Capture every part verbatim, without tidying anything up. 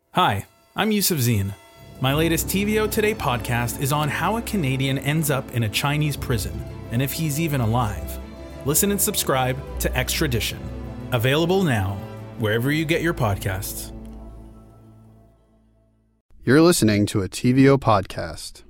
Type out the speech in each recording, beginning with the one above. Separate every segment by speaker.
Speaker 1: Hi, I'm Yusuf Zine. My latest T V O Today podcast is on how a Canadian ends up in a Chinese prison and if he's even alive. Listen and subscribe to Extradition. Available now, wherever you get your podcasts.
Speaker 2: You're listening to a T V O podcast.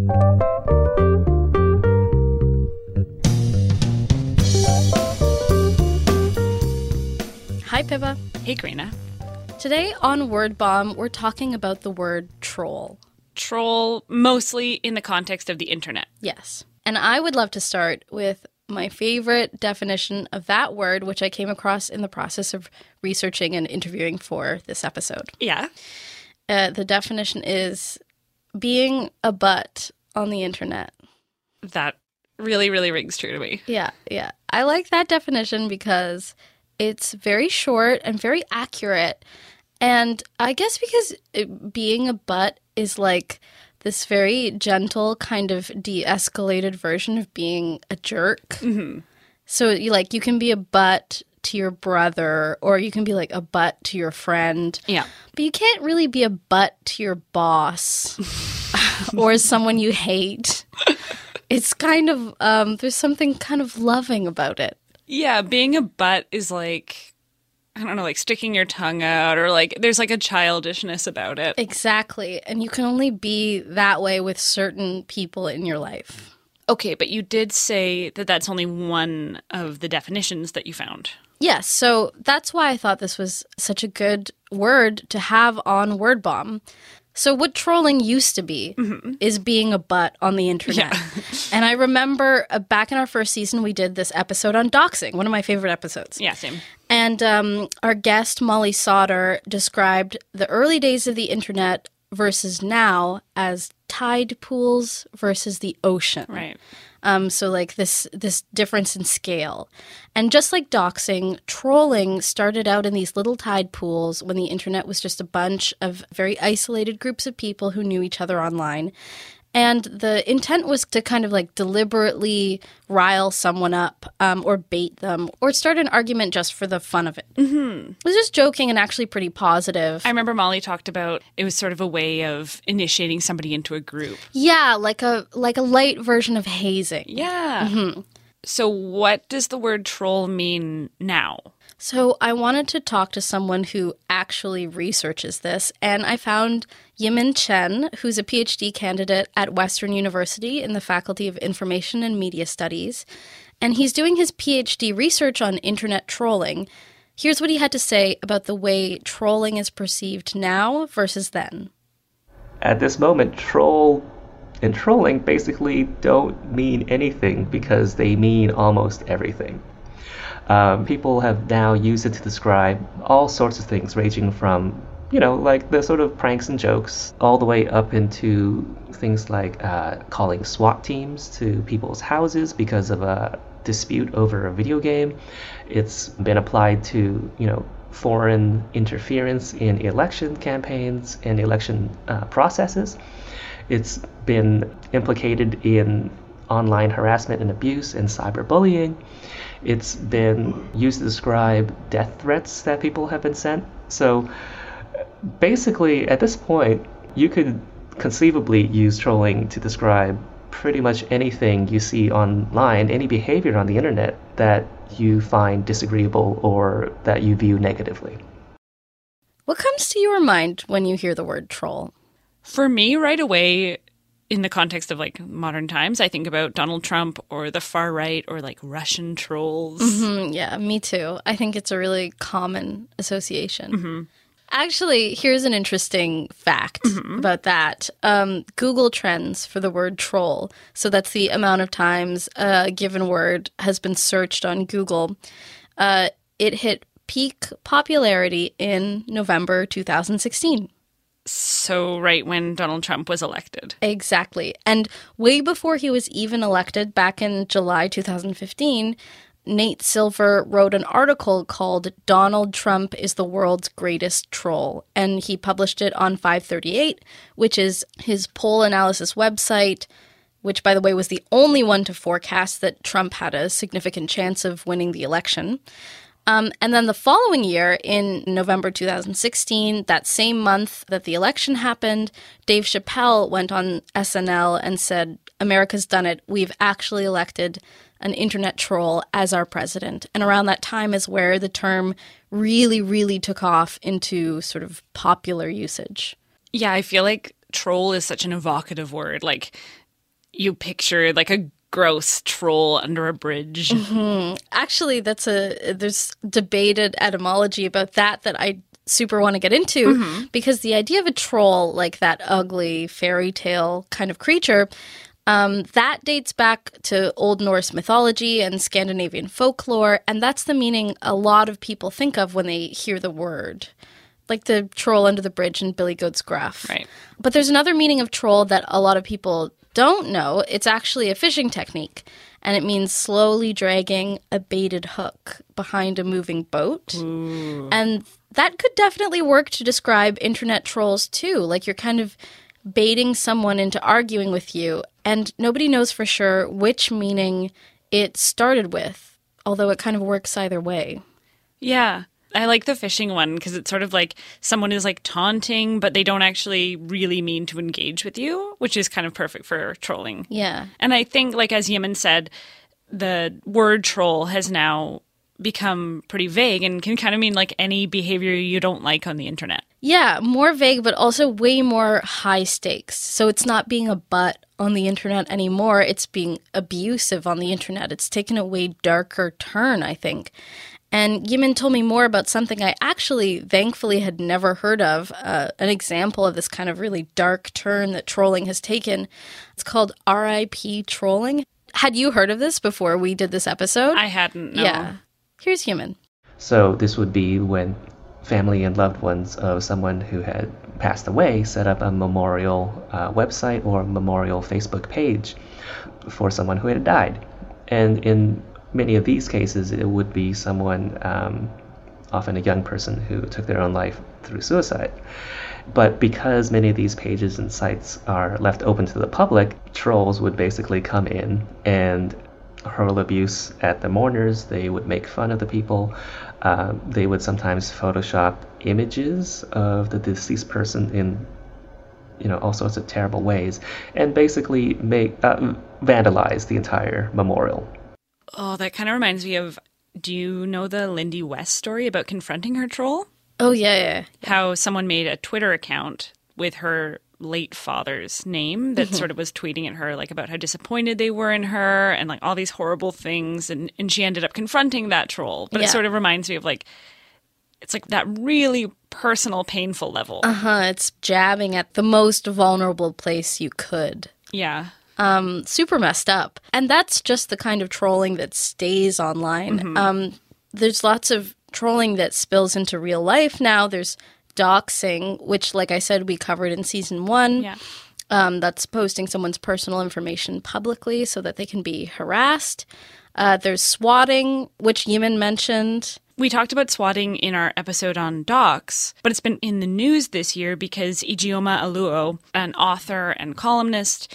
Speaker 3: Hi, Pippa.
Speaker 4: Hey, Karina.
Speaker 3: Today on Word Bomb, we're talking about the word troll.
Speaker 4: Troll, mostly in the context of the internet.
Speaker 3: Yes. And I would love to start with my favorite definition of that word, which I came across in the process of researching and interviewing for this episode.
Speaker 4: Yeah.
Speaker 3: Uh, the definition is being a butt on the internet.
Speaker 4: That really, really rings true to me.
Speaker 3: Yeah, yeah. I like that definition because it's very short and very accurate. And I guess because it, being a butt is like this very gentle kind of de-escalated version of being a jerk.
Speaker 4: Mm-hmm.
Speaker 3: So you like you can be a butt to your brother, or you can be like a butt to your friend.
Speaker 4: Yeah.
Speaker 3: But you can't really be a butt to your boss or someone you hate. It's kind of, um, there's something kind of loving about it.
Speaker 4: Yeah, being a butt is like, I don't know, like sticking your tongue out, or like there's like a childishness about it.
Speaker 3: Exactly. And you can only be that way with certain people in your life.
Speaker 4: Okay, but you did say that that's only one of the definitions that you found.
Speaker 3: Yes, so that's why I thought this was such a good word to have on Word Bomb. So what trolling used to be mm-hmm. is being a butt on the internet.
Speaker 4: Yeah.
Speaker 3: And I remember uh, back in our first season, we did this episode on doxing, one of my favorite episodes.
Speaker 4: Yeah, same.
Speaker 3: And um, our guest, Molly Sauter, described the early days of the internet versus now as tide pools versus the ocean.
Speaker 4: Right.
Speaker 3: Um, so like this this difference in scale. And just like doxing, trolling started out in these little tide pools when the internet was just a bunch of very isolated groups of people who knew each other online. And the intent was to kind of like deliberately rile someone up um, or bait them or start an argument just for the fun of it.
Speaker 4: Mm-hmm.
Speaker 3: It was just joking and actually pretty positive.
Speaker 4: I remember Molly talked about it was sort of a way of initiating somebody into a group.
Speaker 3: Yeah, like a like a light version of hazing.
Speaker 4: Yeah.
Speaker 3: Mm-hmm.
Speaker 4: So what does the word troll mean now?
Speaker 3: So I wanted to talk to someone who actually researches this, and I found Yimin Chen, who's a P H D candidate at Western University in the Faculty of Information and Media Studies, and he's doing his P H D research on internet trolling. Here's what he had to say about the way trolling is perceived now versus then.
Speaker 5: At this moment, troll and trolling basically don't mean anything because they mean almost everything. Um, people have now used it to describe all sorts of things, ranging from, you know, like the sort of pranks and jokes, all the way up into things like uh, calling SWAT teams to people's houses because of a dispute over a video game. It's been applied to, you know, foreign interference in election campaigns and election uh, processes. It's been implicated in online harassment and abuse and cyberbullying. It's been used to describe death threats that people have been sent. So basically, at this point, you could conceivably use trolling to describe pretty much anything you see online, any behavior on the internet that you find disagreeable or that you view negatively.
Speaker 3: What comes to your mind when you hear the word troll?
Speaker 4: For me, right away, in the context of like modern times, I think about Donald Trump or the far right or like Russian trolls.
Speaker 3: Mm-hmm, yeah, me too. I think it's a really common association.
Speaker 4: Mm-hmm.
Speaker 3: Actually, here's an interesting fact mm-hmm. about that. Um, Google Trends for the word troll, so that's the amount of times a given word has been searched on Google, uh, it hit peak popularity in November two thousand sixteen.
Speaker 4: So right when Donald Trump was elected.
Speaker 3: Exactly. And way before he was even elected, back in July two thousand fifteen, Nate Silver wrote an article called Donald Trump is the World's Greatest Troll. And he published it on five thirty-eight, which is his poll analysis website, which, by the way, was the only one to forecast that Trump had a significant chance of winning the election. Um, and then the following year, in November two thousand sixteen, that same month that the election happened, Dave Chappelle went on S N L and said, America's done it. We've actually elected an internet troll as our president. And around that time is where the term really, really took off into sort of popular usage.
Speaker 4: Yeah, I feel like troll is such an evocative word. Like, you picture like a gross troll under a bridge.
Speaker 3: Mm-hmm. Actually, that's a there's debated etymology about that that I super want to get into, mm-hmm. because the idea of a troll, like that ugly fairy tale kind of creature, um, that dates back to Old Norse mythology and Scandinavian folklore, and that's the meaning a lot of people think of when they hear the word. Like the troll under the bridge in Billy Goat's Gruff.
Speaker 4: Right.
Speaker 3: But there's another meaning of troll that a lot of people don't know. It's actually a fishing technique, and it means slowly dragging a baited hook behind a moving boat.
Speaker 4: Ooh.
Speaker 3: And that could definitely work to describe internet trolls too. Like you're kind of baiting someone into arguing with you, and nobody knows for sure which meaning it started with, although it kind of works either way.
Speaker 4: Yeah. I like the fishing one because it's sort of like someone is like taunting, but they don't actually really mean to engage with you, which is kind of perfect for trolling.
Speaker 3: Yeah.
Speaker 4: And I think, like as Yimin said, the word troll has now become pretty vague and can kind of mean like any behavior you don't like on the internet.
Speaker 3: Yeah, more vague, but also way more high stakes. So it's not being a butt on the internet anymore. It's being abusive on the internet. It's taken a way darker turn, I think. And Yimin told me more about something I actually, thankfully, had never heard of, uh, an example of this kind of really dark turn that trolling has taken. It's called R I P trolling. Had you heard of this before we did this episode?
Speaker 4: I hadn't, no.
Speaker 3: Yeah. Here's Yimin.
Speaker 5: So this would be when family and loved ones of someone who had passed away set up a memorial uh, website or memorial Facebook page for someone who had died. And in many of these cases, it would be someone, um, often a young person, who took their own life through suicide. But because many of these pages and sites are left open to the public, trolls would basically come in and hurl abuse at the mourners. They would make fun of the people. Uh, they would sometimes Photoshop images of the deceased person in, you know, all sorts of terrible ways, and basically make uh, vandalize the entire memorial.
Speaker 4: Oh, that kind of reminds me of, do you know the Lindy West story about confronting her troll?
Speaker 3: Oh, yeah, yeah. yeah.
Speaker 4: How someone made a Twitter account with her late father's name that mm-hmm. sort of was tweeting at her like about how disappointed they were in her and like all these horrible things. And, and she ended up confronting that troll. But yeah. It sort of reminds me of like, it's like that really personal, painful level.
Speaker 3: Uh-huh. It's jabbing at the most vulnerable place you could.
Speaker 4: Yeah.
Speaker 3: Um, super messed up. And that's just the kind of trolling that stays online. Mm-hmm. Um, there's lots of trolling that spills into real life now. There's doxing, which, like I said, we covered in season one.
Speaker 4: Yeah.
Speaker 3: Um, that's posting someone's personal information publicly so that they can be harassed. Uh, there's swatting, which Yimin mentioned.
Speaker 4: We talked about swatting in our episode on docs, but it's been in the news this year because Ijeoma Oluo, an author and columnist,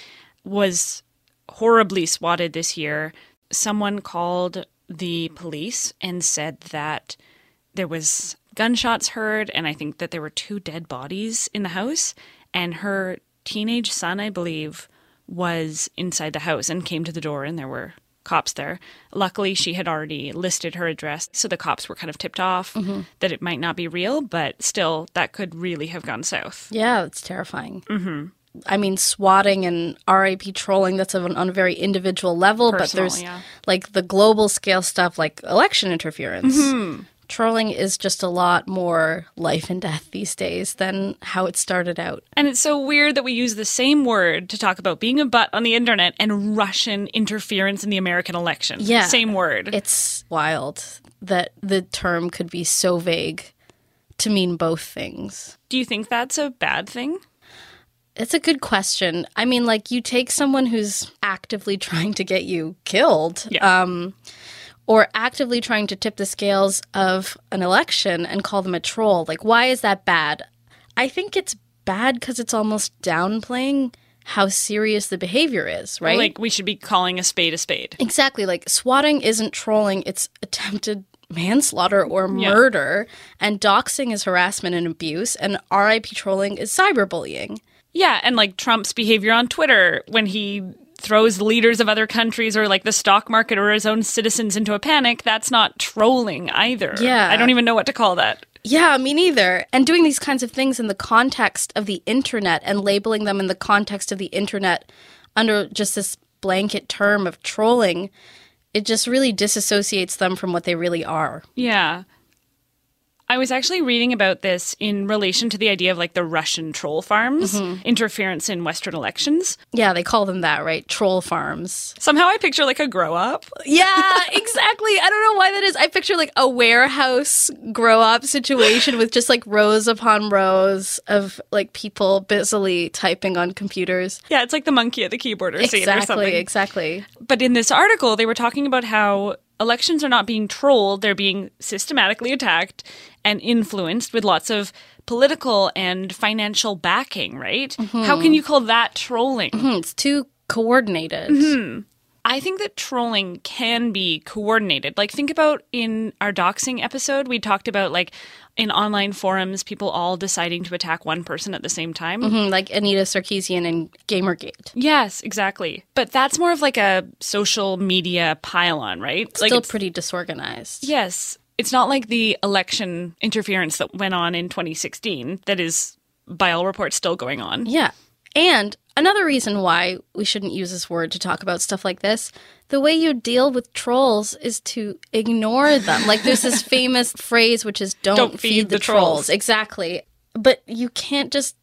Speaker 4: was horribly swatted this year. Someone called the police and said that there was gunshots heard, and I think that there were two dead bodies in the house, and her teenage son, I believe, was inside the house and came to the door, and there were cops there. Luckily, she had already listed her address, so the cops were kind of tipped off mm-hmm. that it might not be real, but still, that could really have gone south.
Speaker 3: Yeah, it's terrifying.
Speaker 4: Mm-hmm.
Speaker 3: I mean, swatting and R I P trolling, that's on, on a very individual level,
Speaker 4: Personal,
Speaker 3: but there's
Speaker 4: yeah.
Speaker 3: like the global scale stuff like election interference.
Speaker 4: Mm-hmm.
Speaker 3: Trolling is just a lot more life and death these days than how it started out.
Speaker 4: And it's so weird that we use the same word to talk about being a butt on the internet and Russian interference in the American election.
Speaker 3: Yeah.
Speaker 4: Same word.
Speaker 3: It's wild that the term could be so vague to mean both things.
Speaker 4: Do you think that's a bad thing?
Speaker 3: It's a good question. I mean, like, you take someone who's actively trying to get you killed,
Speaker 4: yeah.
Speaker 3: um, or actively trying to tip the scales of an election and call them a troll. Like, why is that bad? I think it's bad because it's almost downplaying how serious the behavior is, right?
Speaker 4: Like, we should be calling a spade a spade.
Speaker 3: Exactly. Like, swatting isn't trolling. It's attempted manslaughter or murder, yeah. and doxing is harassment and abuse, and R I P trolling is cyberbullying.
Speaker 4: Yeah, and like Trump's behavior on Twitter when he throws leaders of other countries or like the stock market or his own citizens into a panic, that's not trolling either.
Speaker 3: Yeah.
Speaker 4: I don't even know what to call that.
Speaker 3: Yeah, me neither. And doing these kinds of things in the context of the internet and labeling them in the context of the internet under just this blanket term of trolling, it just really disassociates them from what they really are.
Speaker 4: Yeah. I was actually reading about this in relation to the idea of like the Russian troll farms, mm-hmm. interference in Western elections.
Speaker 3: Yeah, they call them that, right? Troll farms.
Speaker 4: Somehow I picture like a grow up.
Speaker 3: Yeah, exactly. I don't know why that is. I picture like a warehouse grow up situation with just like rows upon rows of like people busily typing on computers.
Speaker 4: Yeah, it's like the monkey at the keyboard or
Speaker 3: exactly,
Speaker 4: scene or something.
Speaker 3: Exactly, exactly.
Speaker 4: But in this article, they were talking about how elections are not being trolled, they're being systematically attacked and influenced with lots of political and financial backing, right? Mm-hmm. How can you call that trolling?
Speaker 3: Mm-hmm. It's too coordinated.
Speaker 4: Mm-hmm. I think that trolling can be coordinated. Like, think about in our doxing episode, we talked about, like, in online forums, people all deciding to attack one person at the same time.
Speaker 3: Mm-hmm, like Anita Sarkeesian and Gamergate.
Speaker 4: Yes, exactly. But that's more of like a social media pile-on, right?
Speaker 3: It's
Speaker 4: like
Speaker 3: still
Speaker 4: it's,
Speaker 3: pretty disorganized.
Speaker 4: Yes. It's not like the election interference that went on in twenty sixteen that is, by all reports, still going on.
Speaker 3: Yeah. And another reason why we shouldn't use this word to talk about stuff like this, the way you deal with trolls is to ignore them. Like there's this famous phrase which is don't, don't feed, feed the, the trolls. trolls. Exactly. But you can't just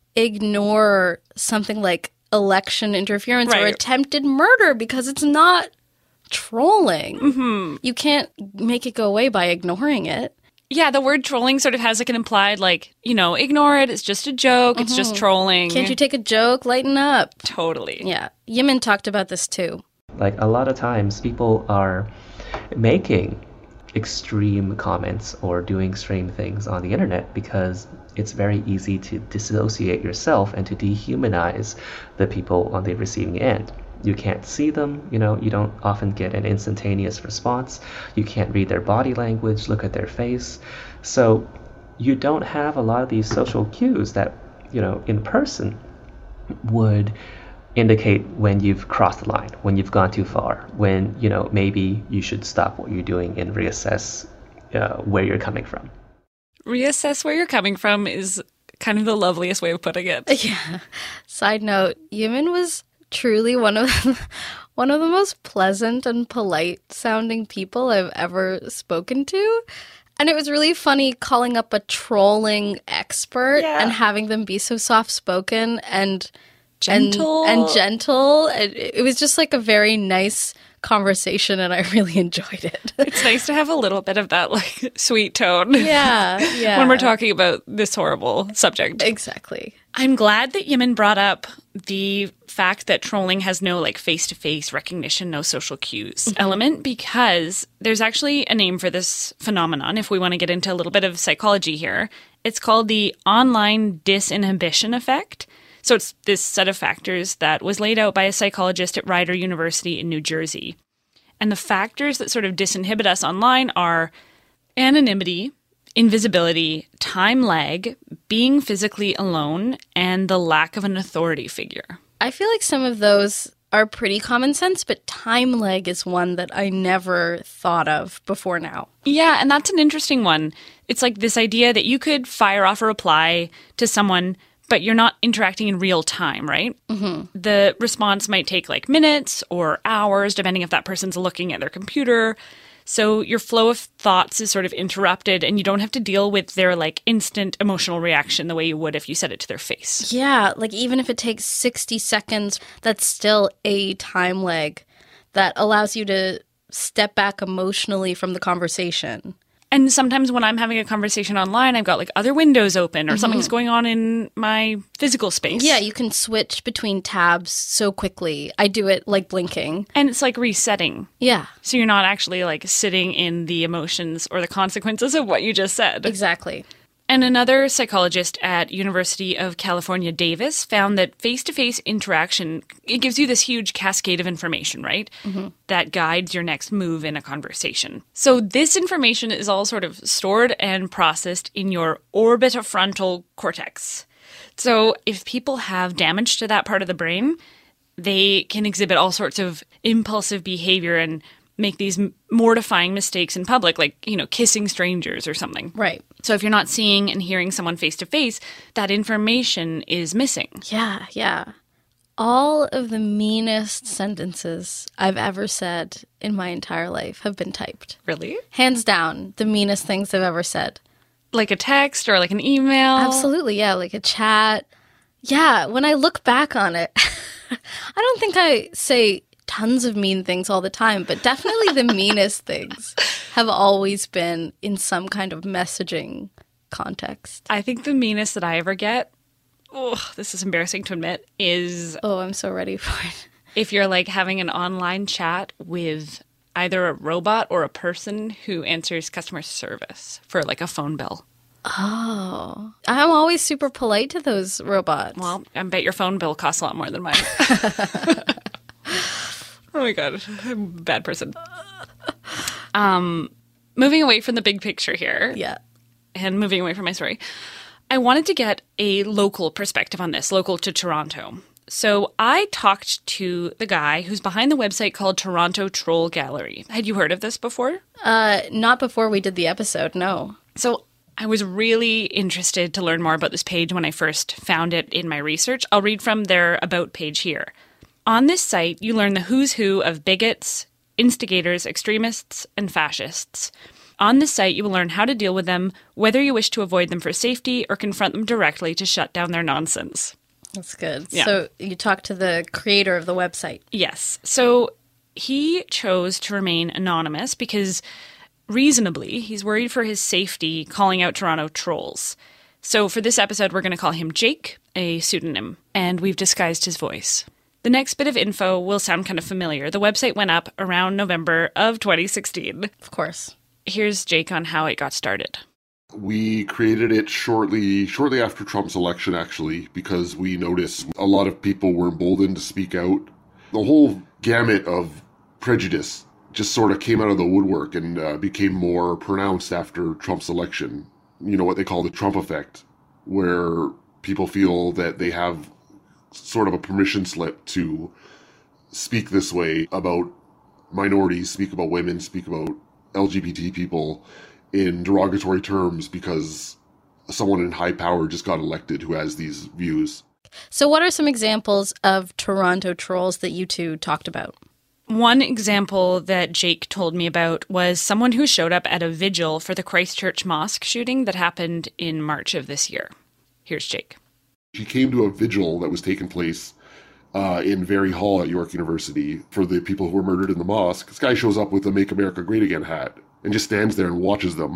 Speaker 3: ignore something like election interference right. or attempted murder because it's not trolling.
Speaker 4: Mm-hmm.
Speaker 3: You can't make it go away by ignoring it.
Speaker 4: Yeah, the word trolling sort of has like an implied, like, you know, ignore it. It's just a joke. Mm-hmm. It's just trolling.
Speaker 3: Can't you take a joke? Lighten up.
Speaker 4: Totally.
Speaker 3: Yeah. Yimin talked about this too.
Speaker 5: Like a lot of times people are making extreme comments or doing extreme things on the internet because it's very easy to dissociate yourself and to dehumanize the people on the receiving end. You can't see them, you know, you don't often get an instantaneous response. You can't read their body language, look at their face. So you don't have a lot of these social cues that, you know, in person would indicate when you've crossed the line, when you've gone too far, when, you know, maybe you should stop what you're doing and reassess uh, where you're coming from.
Speaker 4: Reassess where you're coming from is kind of the loveliest way of putting it.
Speaker 3: Yeah. Side note, Yimin was truly one of the, one of the most pleasant and polite sounding people I've ever spoken to. And it was really funny calling up a trolling expert yeah. and having them be so soft-spoken and
Speaker 4: gentle.
Speaker 3: And, and gentle. And it was just like a very nice conversation and I really enjoyed it.
Speaker 4: It's nice to have a little bit of that like sweet tone.
Speaker 3: Yeah, yeah.
Speaker 4: When we're talking about this horrible subject.
Speaker 3: Exactly.
Speaker 4: I'm glad that Yimin brought up the fact that trolling has no like face-to-face recognition, no social cues mm-hmm. element, because there's actually a name for this phenomenon if we want to get into a little bit of psychology here. It's called the online disinhibition effect. So it's this set of factors that was laid out by a psychologist at Rider University in New Jersey. And the factors that sort of disinhibit us online are anonymity, invisibility, time lag, being physically alone, and the lack of an authority figure.
Speaker 3: I feel like some of those are pretty common sense, but time lag is one that I never thought of before now.
Speaker 4: Yeah, and that's an interesting one. It's like this idea that you could fire off a reply to someone, but you're not interacting in real time, right?
Speaker 3: Mm-hmm.
Speaker 4: The response might take like minutes or hours, depending if that person's looking at their computer. So your flow of thoughts is sort of interrupted and you don't have to deal with their like instant emotional reaction the way you would if you said it to their face.
Speaker 3: Yeah, like even if it takes sixty seconds, that's still a time lag that allows you to step back emotionally from the conversation.
Speaker 4: And sometimes when I'm having a conversation online, I've got like other windows open or mm-hmm. something's going on in my physical space.
Speaker 3: Yeah, you can switch between tabs so quickly. I do it like blinking.
Speaker 4: And it's like resetting.
Speaker 3: Yeah.
Speaker 4: So you're not actually like sitting in the emotions or the consequences of what you just said.
Speaker 3: Exactly.
Speaker 4: And another psychologist at University of California, Davis, found that face-to-face interaction, it gives you this huge cascade of information, right? Mm-hmm. That guides your next move in a conversation. So this information is all sort of stored and processed in your orbitofrontal cortex. So if people have damage to that part of the brain, they can exhibit all sorts of impulsive behavior and make these mortifying mistakes in public, like, you know, kissing strangers or something.
Speaker 3: Right.
Speaker 4: So if you're not seeing and hearing someone face to face, that information is missing.
Speaker 3: Yeah, yeah. All of the meanest sentences I've ever said in my entire life have been typed.
Speaker 4: Really?
Speaker 3: Hands down, the meanest things I've ever said.
Speaker 4: Like a text or like an email?
Speaker 3: Absolutely, yeah, like a chat. Yeah, when I look back on it, I don't think I say tons of mean things all the time, but definitely the meanest things have always been in some kind of messaging context.
Speaker 4: I think the meanest that I ever get, oh, this is embarrassing to admit, is...
Speaker 3: Oh, I'm so ready for it.
Speaker 4: If you're like having an online chat with either a robot or a person who answers customer service for like a phone bill.
Speaker 3: Oh, I'm always super polite to those robots.
Speaker 4: Well, I bet your phone bill costs a lot more than mine. Oh my God, I'm a bad person. Um, moving away from the big picture here.
Speaker 3: Yeah.
Speaker 4: And moving away from my story, I wanted to get a local perspective on this, local to Toronto. So I talked to the guy who's behind the website called Toronto Troll Gallery. Had you heard of this before?
Speaker 3: Uh, not before we did the episode, no.
Speaker 4: So I was really interested to learn more about this page when I first found it in my research. I'll read from their About page here. On this site, you learn the who's who of bigots, instigators, extremists, and fascists. On this site, you will learn how to deal with them, whether you wish to avoid them for safety or confront them directly to shut down their nonsense.
Speaker 3: That's good.
Speaker 4: Yeah.
Speaker 3: So you talked to the creator of the website.
Speaker 4: Yes. So he chose to remain anonymous because, reasonably, he's worried for his safety calling out Toronto trolls. So for this episode, we're going to call him Jake, a pseudonym, and we've disguised his voice. The next bit of info will sound kind of familiar. The website went up around November of twenty sixteen.
Speaker 3: Of course.
Speaker 4: Here's Jake on how it got started.
Speaker 6: We created it shortly shortly after Trump's election, actually, because we noticed a lot of people were emboldened to speak out. The whole gamut of prejudice just sort of came out of the woodwork and uh, became more pronounced after Trump's election. You know, what they call the Trump effect, where people feel that they have sort of a permission slip to speak this way about minorities, speak about women, speak about L G B T people in derogatory terms because someone in high power just got elected who has these views.
Speaker 3: So what are some examples of Toronto trolls that you two talked about?
Speaker 4: One example that Jake told me about was someone who showed up at a vigil for the Christchurch mosque shooting that happened in March of this year. Here's Jake.
Speaker 6: She came to a vigil that was taking place uh, in Very Hall at York University for the people who were murdered in the mosque. This guy shows up with a Make America Great Again hat and just stands there and watches them.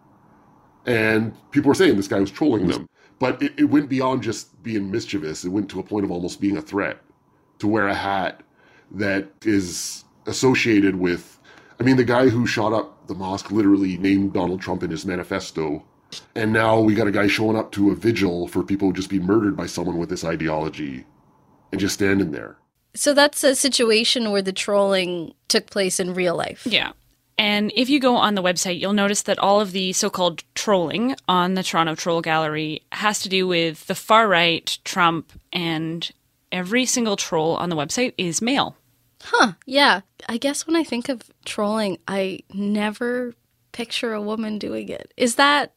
Speaker 6: And people were saying this guy was trolling them. But it, it went beyond just being mischievous. It went to a point of almost being a threat to wear a hat that is associated with... I mean, the guy who shot up the mosque literally named Donald Trump in his manifesto. And now we got a guy showing up to a vigil for people who just be murdered by someone with this ideology and just standing there.
Speaker 3: So that's a situation where the trolling took place in real life.
Speaker 4: Yeah. And if you go on the website, you'll notice that all of the so-called trolling on the Toronto Troll Gallery has to do with the far right, Trump, and every single troll on the website is male.
Speaker 3: Huh. Yeah. I guess when I think of trolling, I never picture a woman doing it. Is that...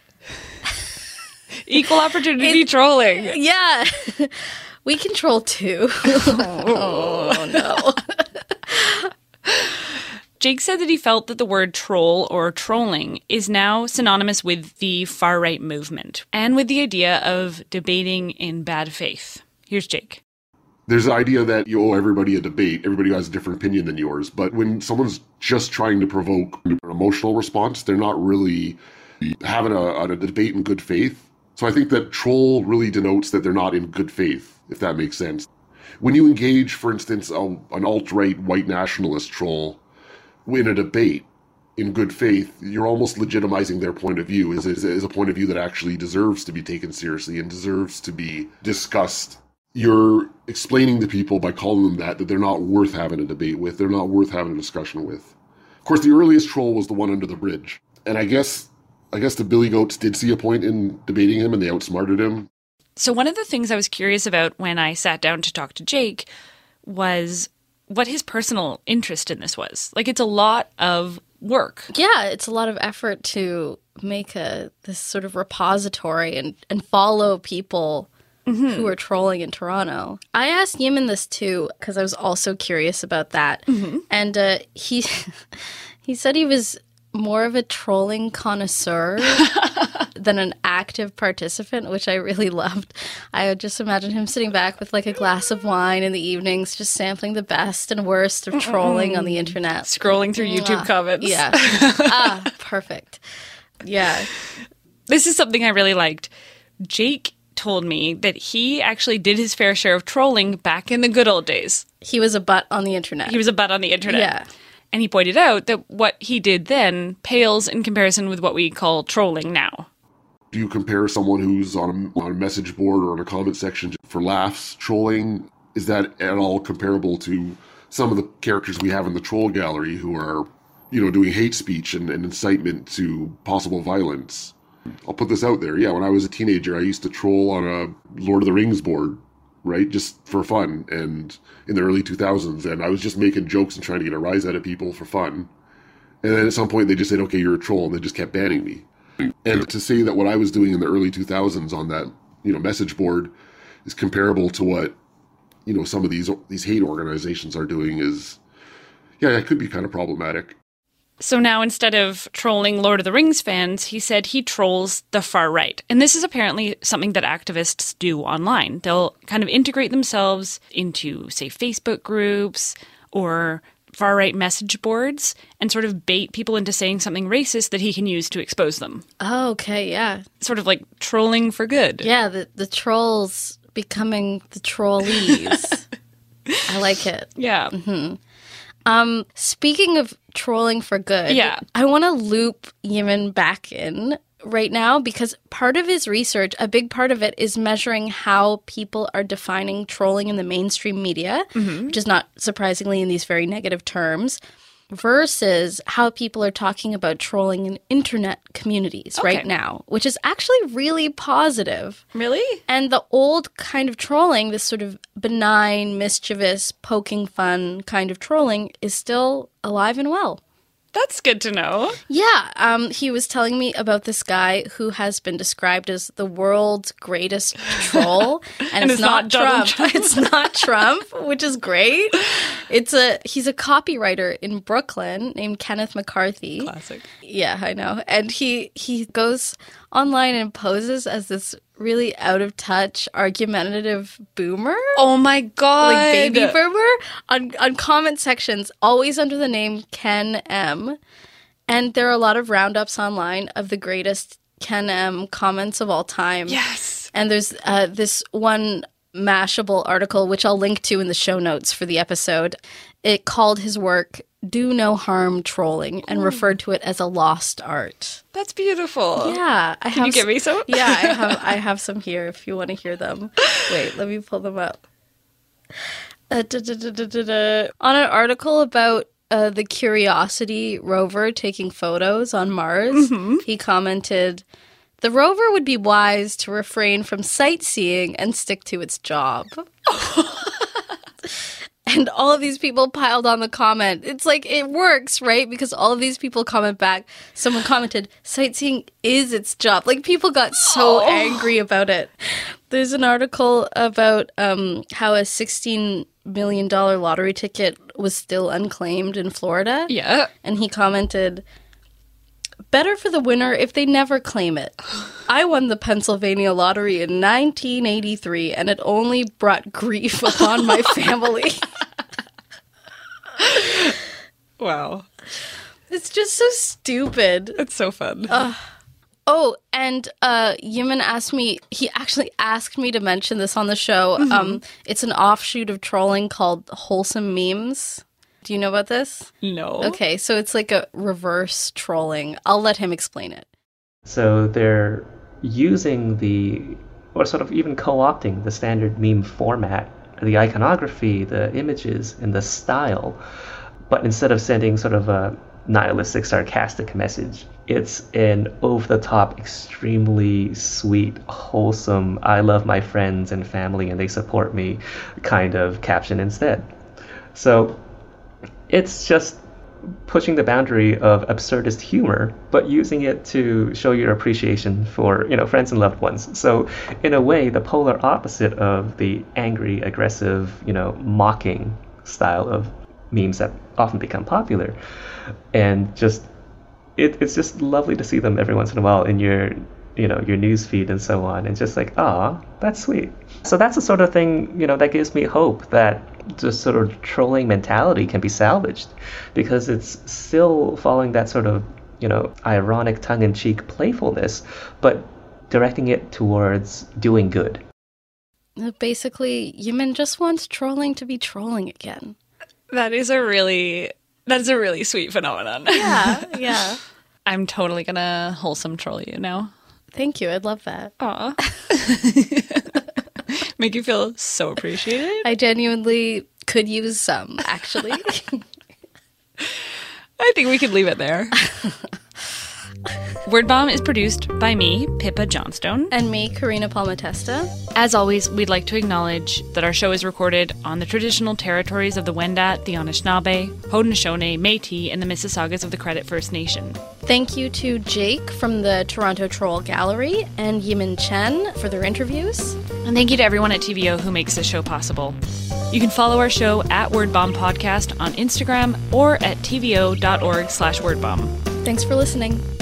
Speaker 4: Equal opportunity it, trolling.
Speaker 3: Yeah. We can troll too. Oh, no.
Speaker 4: Jake said that he felt that the word troll or trolling is now synonymous with the far-right movement and with the idea of debating in bad faith. Here's Jake.
Speaker 6: There's the idea that you owe everybody a debate. Everybody has a different opinion than yours. But when someone's just trying to provoke an emotional response, they're not really having a, a debate in good faith. So I think that troll really denotes that they're not in good faith, if that makes sense. When you engage, for instance, a, an alt-right white nationalist troll in a debate, in good faith, you're almost legitimizing their point of view as, as, as a point of view that actually deserves to be taken seriously and deserves to be discussed. You're explaining to people by calling them that, that they're not worth having a debate with. They're not worth having a discussion with. Of course, the earliest troll was the one under the bridge. And I guess, I guess the Billy Goats did see a point in debating him and they outsmarted him.
Speaker 4: So one of the things I was curious about when I sat down to talk to Jake was what his personal interest in this was. Like, it's a lot of work.
Speaker 3: Yeah, it's a lot of effort to make a this sort of repository and, and follow people mm-hmm. who are trolling in Toronto. I asked Yimin this too because I was also curious about that. Mm-hmm. And uh, he he said he was more of a trolling connoisseur than an active participant, which I really loved. I would just imagine him sitting back with like a glass of wine in the evenings, just sampling the best and worst of trolling on the internet.
Speaker 4: Scrolling through YouTube
Speaker 3: ah,
Speaker 4: comments.
Speaker 3: Yeah. ah, perfect. Yeah.
Speaker 4: This is something I really liked. Jake told me that he actually did his fair share of trolling back in the good old days.
Speaker 3: He was a butt on the internet.
Speaker 4: He was a butt on the internet.
Speaker 3: Yeah.
Speaker 4: And he pointed out that what he did then pales in comparison with what we call trolling now.
Speaker 6: Do you compare someone who's on a, on a message board or in a comment section for laughs trolling? Is that at all comparable to some of the characters we have in the troll gallery who are, you know, doing hate speech and, and incitement to possible violence? I'll put this out there. Yeah, when I was a teenager, I used to troll on a Lord of the Rings board, right? Just for fun. And in the early two thousands, and I was just making jokes and trying to get a rise out of people for fun. And then at some point they just said, okay, you're a troll, and they just kept banning me. And to say that what I was doing in the early two thousands on that, you know, message board is comparable to what, you know, some of these these hate organizations are doing is, yeah, it could be kind of problematic.
Speaker 4: So now instead of trolling Lord of the Rings fans, he said he trolls the far right. And this is apparently something that activists do online. They'll kind of integrate themselves into, say, Facebook groups or far-right message boards and sort of bait people into saying something racist that he can use to expose them.
Speaker 3: Oh, okay, yeah.
Speaker 4: Sort of like trolling for good.
Speaker 3: Yeah, the, the trolls becoming the trollees. I like it.
Speaker 4: Yeah.
Speaker 3: Mm-hmm. Um, speaking of trolling for good,
Speaker 4: yeah.
Speaker 3: I want to loop Yimin back in right now because part of his research, a big part of it, is measuring how people are defining trolling in the mainstream media, mm-hmm. which is not surprisingly in these very negative terms, versus how people are talking about trolling in internet communities okay. right now, which is actually really positive.
Speaker 4: Really?
Speaker 3: And the old kind of trolling, this sort of benign, mischievous, poking fun kind of trolling, is still alive and well.
Speaker 4: That's good to know.
Speaker 3: Yeah. Um, he was telling me about this guy who has been described as the world's greatest troll. And,
Speaker 4: and
Speaker 3: it's,
Speaker 4: it's
Speaker 3: not,
Speaker 4: not
Speaker 3: Trump.
Speaker 4: Trump.
Speaker 3: It's not Trump, which is great. It's a He's a copywriter in Brooklyn named Kenneth McCarthy.
Speaker 4: Classic.
Speaker 3: Yeah, I know. And he, he goes online and poses as this really out-of-touch, argumentative boomer.
Speaker 4: Oh my God.
Speaker 3: Like baby boomer on, on comment sections, always under the name Ken M. And there are a lot of roundups online of the greatest Ken M comments of all time.
Speaker 4: Yes.
Speaker 3: And there's uh, this one Mashable article, which I'll link to in the show notes for the episode. It called his work Do No Harm Trolling and Ooh. referred to it as a lost art.
Speaker 4: That's beautiful.
Speaker 3: Yeah. I
Speaker 4: Can
Speaker 3: have
Speaker 4: you give me some?
Speaker 3: Yeah, I have I have some here if you want to hear them. Wait, let me pull them up. Uh, da, da, da, da, da, da. On an article about uh, the Curiosity rover taking photos on Mars, mm-hmm. he commented, "The rover would be wise to refrain from sightseeing and stick to its job." And all of these people piled on the comment. It's like, it works, right? Because all of these people comment back. Someone commented, sightseeing is its job. Like, people got so oh. angry about it. There's an article about um, how a sixteen million dollars lottery ticket was still unclaimed in Florida.
Speaker 4: Yeah.
Speaker 3: And he commented, better for the winner if they never claim it. I won the Pennsylvania lottery in nineteen eighty-three, and it only brought grief upon my family.
Speaker 4: Wow.
Speaker 3: It's just so stupid.
Speaker 4: It's so fun.
Speaker 3: Uh, oh, and uh, Yimin asked me, he actually asked me to mention this on the show. Mm-hmm. Um, it's an offshoot of trolling called Wholesome Memes. Do you know about this?
Speaker 4: No.
Speaker 3: Okay, so it's like a reverse trolling. I'll let him explain it.
Speaker 5: So they're using the, or sort of even co-opting the standard meme format, the iconography, the images, and the style. But instead of sending sort of a nihilistic, sarcastic message, it's an over-the-top, extremely sweet, wholesome, I love my friends and family and they support me kind of caption instead. So it's just pushing the boundary of absurdist humor, but using it to show your appreciation for, you know, friends and loved ones. So in a way, the polar opposite of the angry, aggressive, you know, mocking style of memes that often become popular. And just it, it's just lovely to see them every once in a while in your, you know, your news feed and so on, and just like, ah, that's sweet. So that's the sort of thing, you know, that gives me hope that just sort of trolling mentality can be salvaged, because it's still following that sort of, you know, ironic tongue-in-cheek playfulness, but directing it towards doing good.
Speaker 3: Basically, Yimin just wants trolling to be trolling again.
Speaker 4: That is a really, that is a really sweet phenomenon.
Speaker 3: Yeah, yeah.
Speaker 4: I'm totally gonna wholesome troll you now.
Speaker 3: Thank you. I'd love that.
Speaker 4: Aw. Make you feel so appreciated.
Speaker 3: I genuinely could use some, actually.
Speaker 4: I think we could leave it there. Word Bomb is produced by me, Pippa Johnstone.
Speaker 3: And me, Karina Palmatesta.
Speaker 4: As always, we'd like to acknowledge that our show is recorded on the traditional territories of the Wendat, the Anishinaabe, Haudenosaunee, Métis, and the Mississaugas of the Credit First Nation.
Speaker 3: Thank you to Jake from the Toronto Troll Gallery and Yimin Chen for their interviews.
Speaker 4: And thank you to everyone at T V O who makes this show possible. You can follow our show at WordBomb Podcast on Instagram or at tvo.org slash wordbomb.
Speaker 3: Thanks for listening.